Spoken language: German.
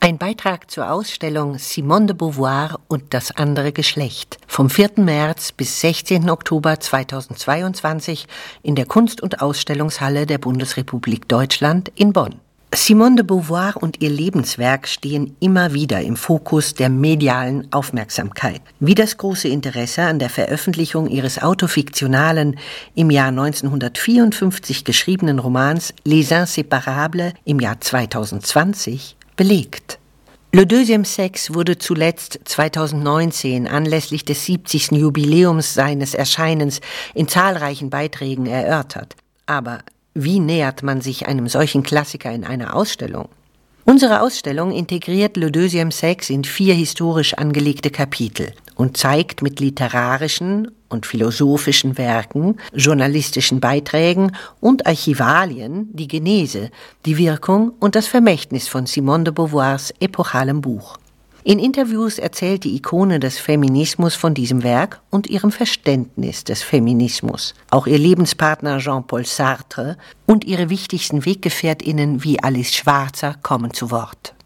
Ein Beitrag zur Ausstellung Simone de Beauvoir und das andere Geschlecht vom 4. März bis 16. Oktober 2022 in der Kunst- und Ausstellungshalle der Bundesrepublik Deutschland in Bonn. Simone de Beauvoir und ihr Lebenswerk stehen immer wieder im Fokus der medialen Aufmerksamkeit. Wie das große Interesse an der Veröffentlichung ihres autofiktionalen, im Jahr 1954 geschriebenen Romans Les Inséparables im Jahr 2020 belegt. Le Deuxième Sexe wurde zuletzt 2019 anlässlich des 70. Jubiläums seines Erscheinens in zahlreichen Beiträgen erörtert. Aber wie nähert man sich einem solchen Klassiker in einer Ausstellung? Unsere Ausstellung integriert Le Deuxième Sexe in 4 historisch angelegte Kapitel und zeigt mit literarischen und philosophischen Werken, journalistischen Beiträgen und Archivalien die Genese, die Wirkung und das Vermächtnis von Simone de Beauvoirs epochalem Buch. In Interviews erzählt die Ikone des Feminismus von diesem Werk und ihrem Verständnis des Feminismus. Auch ihr Lebenspartner Jean-Paul Sartre und ihre wichtigsten WeggefährtInnen wie Alice Schwarzer kommen zu Wort.